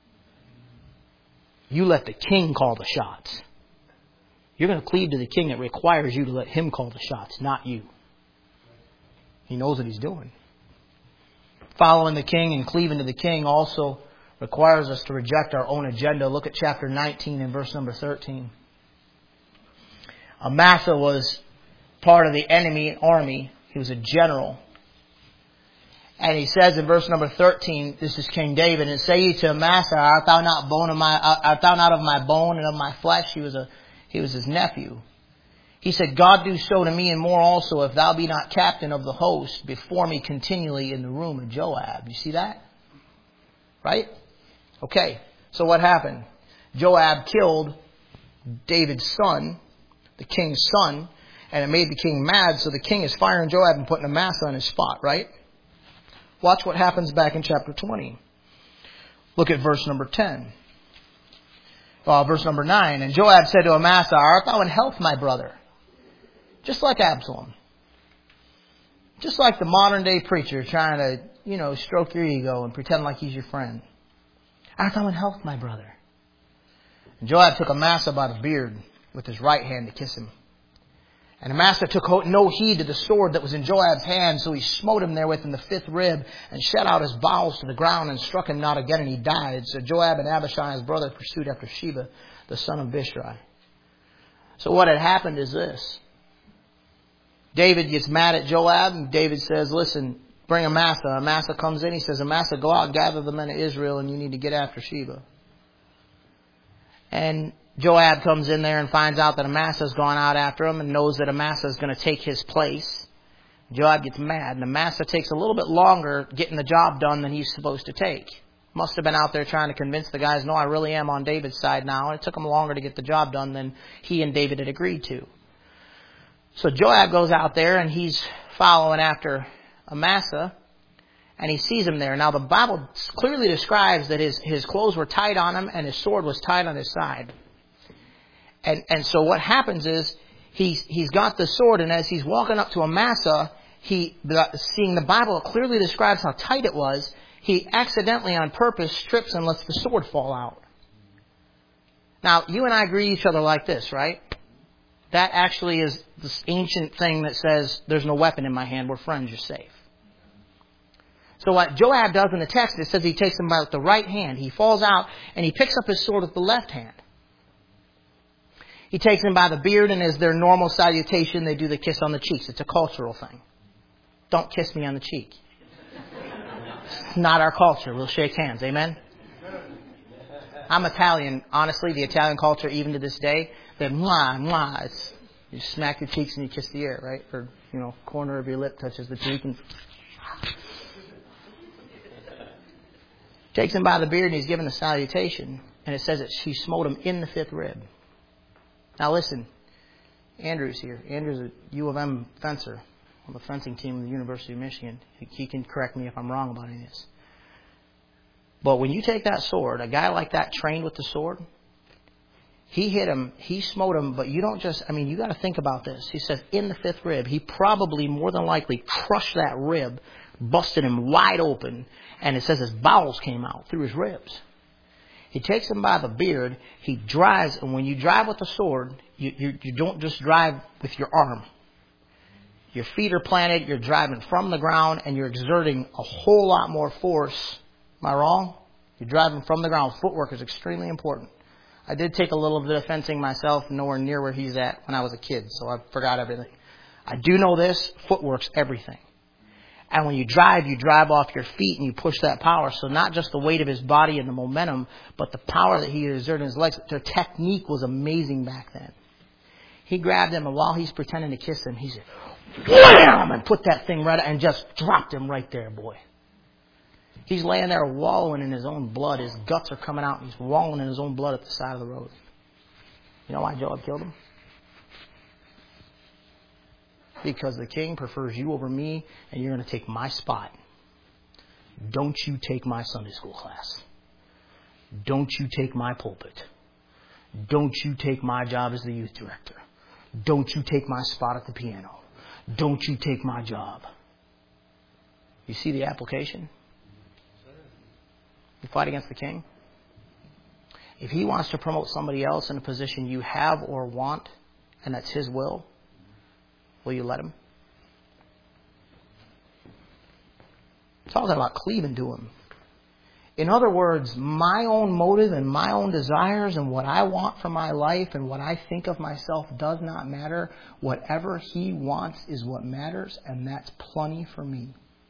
[SPEAKER 1] You let the king call the shots. You're going to cleave to the king. It requires you to let him call the shots, not you. He knows what he's doing. Following the king and cleaving to the king also requires us to reject our own agenda. Look at chapter 19 and verse number 13. Amasa was part of the enemy army. He was a general. And he says in verse number 13, this is King David, and say ye to Amasa, art thou not of my bone and of my flesh? He was his nephew. He said, God do so to me and more also, if thou be not captain of the host before me continually in the room of Joab. You see that? Right? Okay. So what happened? Joab killed David's son, the king's son, and it made the king mad, so the king is firing Joab and putting Amasa on his spot, right? Watch what happens back in chapter 20. Look at verse number 10. Verse number 9. And Joab said to Amasa, art thou in health, my brother? Just like Absalom. Just like the modern day preacher trying to, stroke your ego and pretend like he's your friend. Art thou in health, my brother? And Joab took Amasa by the beard with his right hand to kiss him. And Amasa took no heed to the sword that was in Joab's hand, so he smote him therewith in the fifth rib, and shed out his bowels to the ground, and struck him not again, and he died. So Joab and Abishai, his brother, pursued after Sheba, the son of Bishri. So what had happened is this. David gets mad at Joab, and David says, listen, bring Amasa. Amasa comes in, he says, Amasa, go out and gather the men of Israel, and you need to get after Sheba. And Joab comes in there and finds out that Amasa's gone out after him and knows that Amasa is going to take his place. Joab gets mad, and Amasa takes a little bit longer getting the job done than he's supposed to take. Must have been out there trying to convince the guys, no, I really am on David's side now. And it took him longer to get the job done than he and David had agreed to. So Joab goes out there and he's following after Amasa, and he sees him there. Now the Bible clearly describes that his clothes were tied on him and his sword was tied on his side. And so what happens is he's got the sword, and as he's walking up to Amasa, seeing the Bible clearly describes how tight it was, he accidentally on purpose strips and lets the sword fall out. Now, you and I greet each other like this, right? That actually is this ancient thing that says, there's no weapon in my hand, we're friends, you're safe. So what Joab does in the text, it says he takes him by the right hand. He falls out and he picks up his sword with the left hand. He takes him by the beard, and as their normal salutation, they do the kiss on the cheeks. It's a cultural thing. Don't kiss me on the cheek. It's not our culture. We'll shake hands. Amen? I'm Italian. Honestly, the Italian culture, even to this day, that mwah, mwah, it's, you smack your cheeks and you kiss the air, right? Or, corner of your lip touches the cheek. And takes him by the beard, and he's given the salutation. And it says that she smote him in the fifth rib. Now listen, Andrew's here. Andrew's a U of M fencer on the fencing team of the University of Michigan. He can correct me if I'm wrong about any of this. But when you take that sword, a guy like that trained with the sword, he hit him, he smote him, but you don't just, you got to think about this. He says in the fifth rib, he probably more than likely crushed that rib, busted him wide open, and it says his bowels came out through his ribs. He takes him by the beard. He drives, and when you drive with a sword, you don't just drive with your arm. Your feet are planted, you're driving from the ground, and you're exerting a whole lot more force. Am I wrong? You're driving from the ground. Footwork is extremely important. I did take a little bit of fencing myself, nowhere near where he's at when I was a kid, so I forgot everything. I do know this, footwork's everything. And when you drive off your feet and you push that power. So not just the weight of his body and the momentum, but the power that he exerted in his legs. Their technique was amazing back then. He grabbed him, and while he's pretending to kiss him, he said, wham! And put that thing right, and just dropped him right there, boy. He's laying there wallowing in his own blood. His guts are coming out, and he's wallowing in his own blood at the side of the road. You know why Joab killed him? Because the king prefers you over me, and you're going to take my spot. Don't you take my Sunday school class. Don't you take my pulpit. Don't you take my job as the youth director. Don't you take my spot at the piano. Don't you take my job. You see the application? You fight against the king. If he wants to promote somebody else in a position you have or want, and that's his will, will you let him? Talking about cleaving to him. In other words, my own motive and my own desires and what I want for my life and what I think of myself does not matter. Whatever he wants is what matters, and that's plenty for me.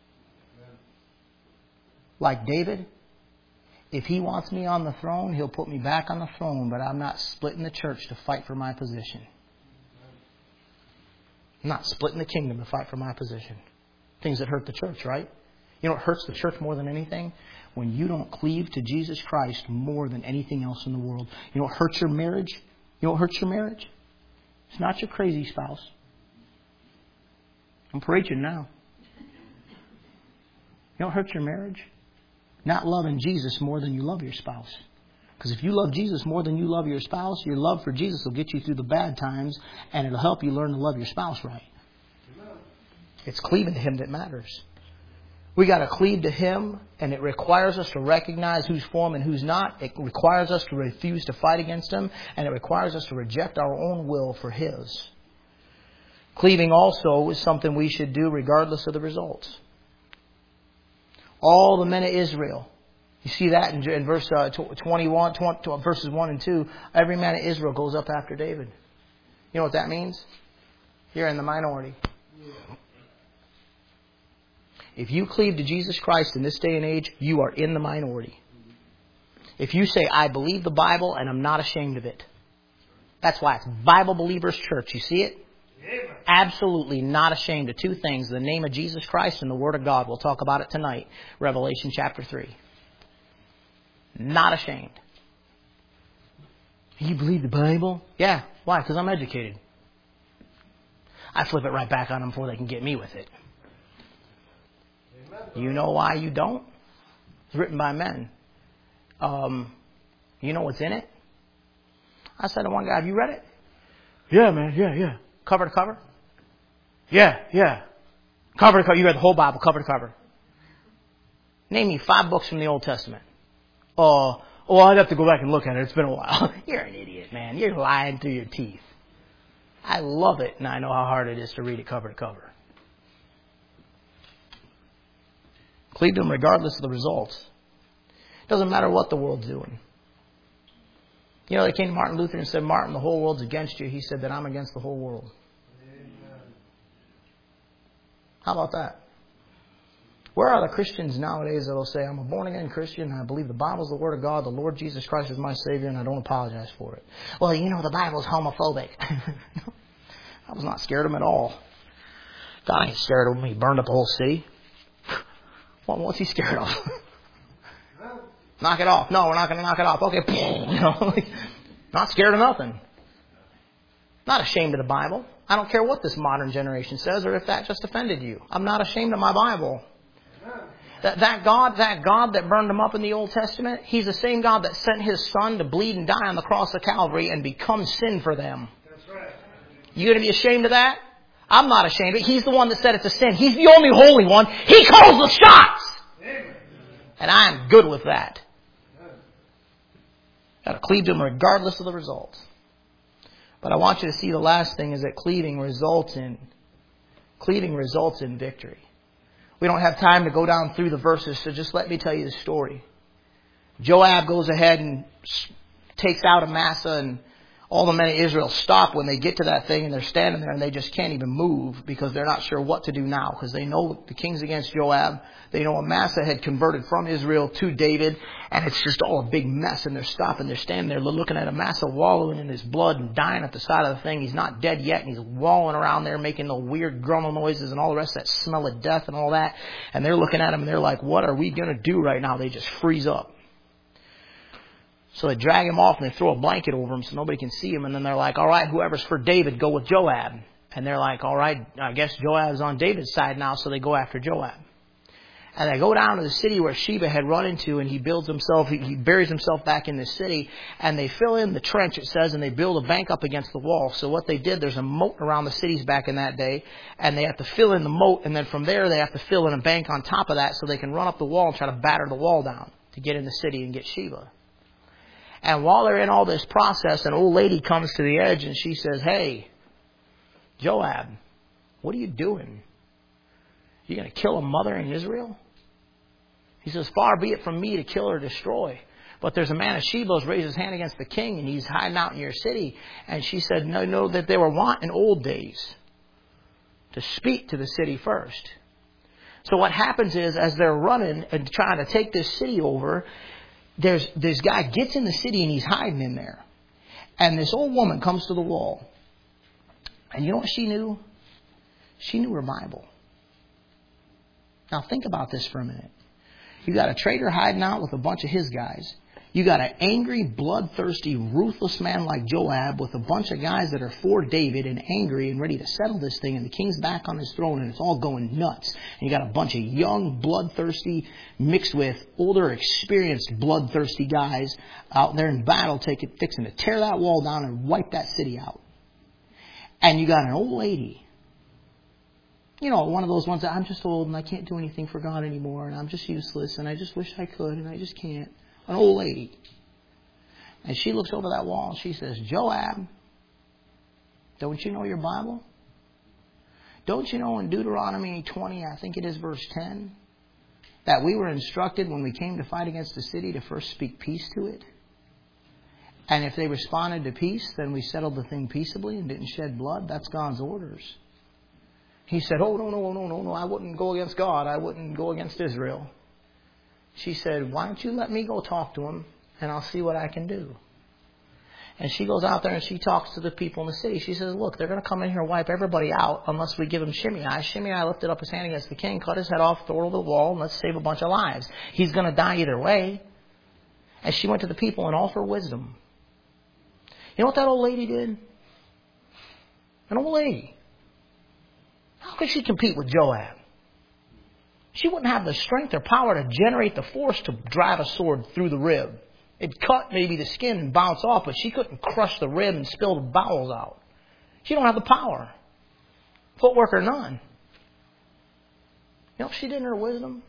[SPEAKER 1] Like David, if he wants me on the throne, he'll put me back on the throne, but I'm not splitting the church to fight for my position. I'm not splitting the kingdom to fight for my position. Things that hurt the church, right? You know what hurts the church more than anything? When you don't cleave to Jesus Christ more than anything else in the world. You know what hurts your marriage? You know what hurts your marriage? It's not your crazy spouse. I'm preaching now. You know what hurts your marriage? Not loving Jesus more than you love your spouse. Because if you love Jesus more than you love your spouse, your love for Jesus will get you through the bad times, and it'll help you learn to love your spouse right. It's cleaving to Him that matters. We got to cleave to Him, and it requires us to recognize who's for Him and who's not. It requires us to refuse to fight against Him, and it requires us to reject our own will for His. Cleaving also is something we should do regardless of the results. All the men of Israel, you see that in verse 21, verses 1 and 2. Every man of Israel goes up after David. You know what that means? You're in the minority. If you cleave to Jesus Christ in this day and age, you are in the minority. If you say, I believe the Bible and I'm not ashamed of it. That's why it's Bible Believers Church. You see it? Amen. Absolutely not ashamed of two things. The name of Jesus Christ and the Word of God. We'll talk about it tonight. Revelation chapter 3. Not ashamed. You believe the Bible? Yeah. Why? Because I'm educated. I flip it right back on them before they can get me with it. You know why you don't? It's written by men. You know what's in it? I said to one guy, have you read it? Yeah, man. Yeah. Cover to cover? Yeah. Cover to cover. You read the whole Bible, cover to cover. Name me 5 books from the Old Testament. I'd have to go back and look at it. It's been a while. You're an idiot, man. You're lying through your teeth. I love it, and I know how hard it is to read it cover to cover. Cleave to Him regardless of the results. It doesn't matter what the world's doing. You know, they came to Martin Luther and said, Martin, the whole world's against you. He said that I'm against the whole world. Amen. How about that? Where are the Christians nowadays that will say, I'm a born-again Christian, and I believe the Bible's the Word of God, the Lord Jesus Christ is my Savior, and I don't apologize for it. Well, you know, the Bible's homophobic. I was not scared of him at all. God ain't scared of him. He burned up the whole city. What's he scared of? Knock it off. No, we're not going to knock it off. Okay. Not scared of nothing. Not ashamed of the Bible. I don't care what this modern generation says or if that just offended you. I'm not ashamed of my Bible. That God that burned him up in the Old Testament, He's the same God that sent His Son to bleed and die on the cross of Calvary and become sin for them. That's right. You going to be ashamed of that? I'm not ashamed of it. He's the one that said it's a sin. He's the only holy one. He calls the shots. Amen. And I'm good with that. Got to cleave to Him regardless of the results. But I want you to see the last thing is that cleaving results in victory. We don't have time to go down through the verses, so just let me tell you the story. Joab goes ahead and takes out Amasa, and all the men of Israel stop when they get to that thing, and they're standing there and they just can't even move because they're not sure what to do now, because they know the king's against Joab. They know Amasa had converted from Israel to David, and it's just all a big mess, and they're stopping. They're standing there looking at Amasa wallowing in his blood and dying at the side of the thing. He's not dead yet, and he's wallowing around there making the weird grumble noises and all the rest of that smell of death and all that. And they're looking at him and they're like, what are we going to do right now? They just freeze up. So they drag him off and they throw a blanket over him so nobody can see him. And then they're like, all right, whoever's for David, go with Joab. And they're like, all right, I guess Joab's on David's side now, so they go after Joab. And they go down to the city where Sheba had run into, and he buries himself back in the city. And they fill in the trench, it says, and they build a bank up against the wall. So what they did, there's a moat around the cities back in that day. And they have to fill in the moat, and then from there they have to fill in a bank on top of that so they can run up the wall and try to batter the wall down to get in the city and get Sheba. And while they're in all this process, an old lady comes to the edge and she says, hey, Joab, what are you doing? You going to kill a mother in Israel? He says, far be it from me to kill or destroy. But there's a man of Sheba who's raised his hand against the king, and he's hiding out in your city. And she said, no, that they were wont in old days to speak to the city first. So what happens is, as they're running and trying to take this city over, this guy gets in the city and he's hiding in there. And this old woman comes to the wall. And you know what she knew? She knew her Bible. Now think about this for a minute. You got a traitor hiding out with a bunch of his guys. You got an angry, bloodthirsty, ruthless man like Joab with a bunch of guys that are for David and angry and ready to settle this thing. And the king's back on his throne and it's all going nuts. And you got a bunch of young, bloodthirsty, mixed with older, experienced, bloodthirsty guys out there in battle fixing to tear that wall down and wipe that city out. And you got an old lady. You know, one of those ones that I'm just old and I can't do anything for God anymore and I'm just useless and I just wish I could and I just can't. An old lady. And she looks over that wall and she says, Joab, don't you know your Bible? Don't you know in Deuteronomy 20, I think it is verse 10, that we were instructed when we came to fight against the city to first speak peace to it? And if they responded to peace, then we settled the thing peaceably and didn't shed blood. That's God's orders. He said, oh, no, I wouldn't go against God. I wouldn't go against Israel. She said, why don't you let me go talk to him and I'll see what I can do. And she goes out there and she talks to the people in the city. She says, look, they're going to come in here and wipe everybody out unless we give him Shimei. Shimei lifted up his hand against the king, cut his head off, threw it over the wall, and let's save a bunch of lives. He's going to die either way. And she went to the people in all her wisdom. You know what that old lady did? An old lady. How could she compete with Joab? She wouldn't have the strength or power to generate the force to drive a sword through the rib. It'd cut maybe the skin and bounce off, but she couldn't crush the rib and spill the bowels out. She don't have the power. Footwork or none. You know what she did in her wisdom?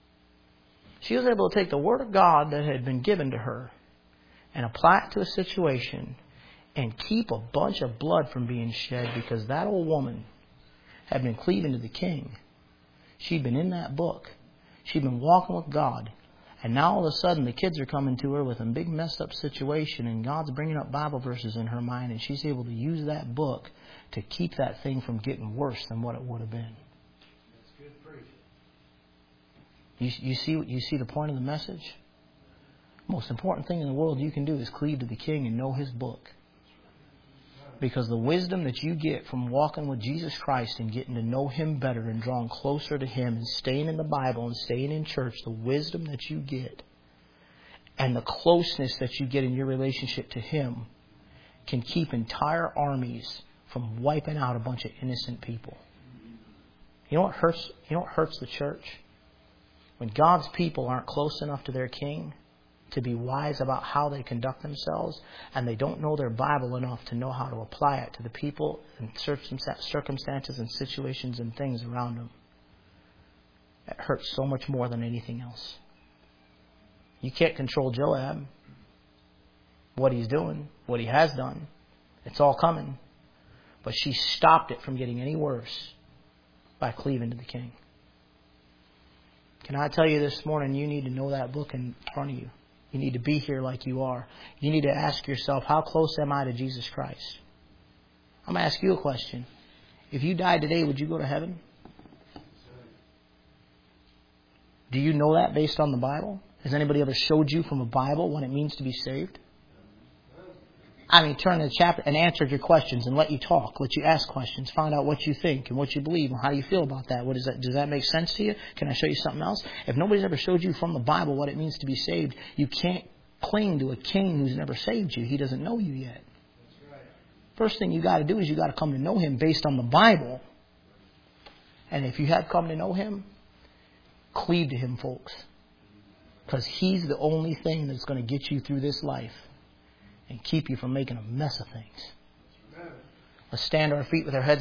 [SPEAKER 1] She was able to take the Word of God that had been given to her and apply it to a situation and keep a bunch of blood from being shed because that old woman had been cleaving to the king. She'd been in that book. She'd been walking with God. And now all of a sudden the kids are coming to her with a big messed up situation and God's bringing up Bible verses in her mind and she's able to use that book to keep that thing from getting worse than what it would have been.
[SPEAKER 2] That's good preaching.
[SPEAKER 1] You see the point of the message? Most important thing in the world you can do is cleave to the King and know His book. Because the wisdom that you get from walking with Jesus Christ and getting to know Him better and drawing closer to Him and staying in the Bible and staying in church, the wisdom that you get and the closeness that you get in your relationship to Him can keep entire armies from wiping out a bunch of innocent people. You know what hurts? You know what hurts the church? When God's people aren't close enough to their King to be wise about how they conduct themselves, and they don't know their Bible enough to know how to apply it to the people and circumstances and situations and things around them. It hurts so much more than anything else. You can't control Joab. what He's doing, what He has done. It's all coming. But she stopped it from getting any worse by cleaving to the King. Can I tell you this morning, you need to know that book in front of you. You need to be here like you are. You need to ask yourself, how close am I to Jesus Christ? I'm going to ask you a question. If you died today, would you go to heaven? Do you know that based on the Bible? Has anybody ever showed you from a Bible what it means to be saved? I mean, turn to the chapter and answer your questions and let you talk, let you ask questions, find out what you think and what you believe and how do you feel about that. What is that? Does that make sense to you? Can I show you something else? If nobody's ever showed you from the Bible what it means to be saved, you can't cling to a king who's never saved you. He doesn't know you yet.
[SPEAKER 2] That's right.
[SPEAKER 1] First thing you got to do is you got to come to know Him based on the Bible. And if you have come to know Him, cleave to Him, folks. Because He's the only thing that's going to get you through this life and keep you from making a mess of things. Let's stand to our feet with our heads